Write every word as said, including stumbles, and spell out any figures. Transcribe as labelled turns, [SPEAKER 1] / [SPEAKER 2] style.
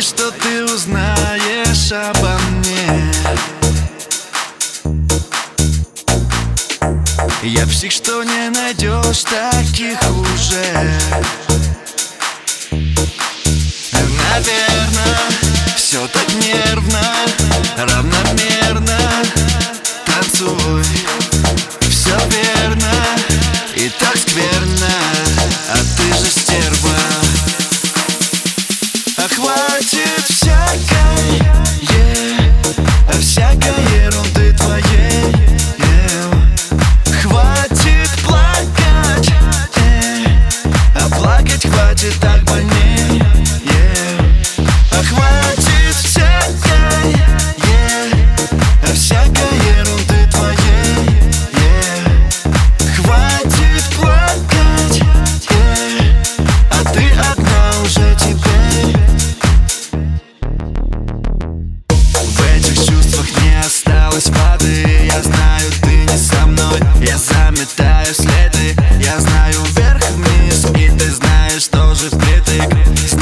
[SPEAKER 1] Боюсь, что ты узнаешь обо мне. Я псих, что не найдешь таких уже. Наверно, все так нервно, равномерно. Танцуй, все верно и так скверно, а ты же стерва. А хватит всякой, yeah, всякой ерунды твоей, yeah. Хватит плакать, yeah, а плакать хватит так больней, yeah. А хватит всякой, yeah, всякой ерунды твоей, yeah. Хватит плакать, yeah, а ты одна уже теперь. В этих чувствах не осталось воды. Я знаю, ты не со мной. Я заметаю следы. Я знаю вверх-вниз, и ты знаешь тоже впритык.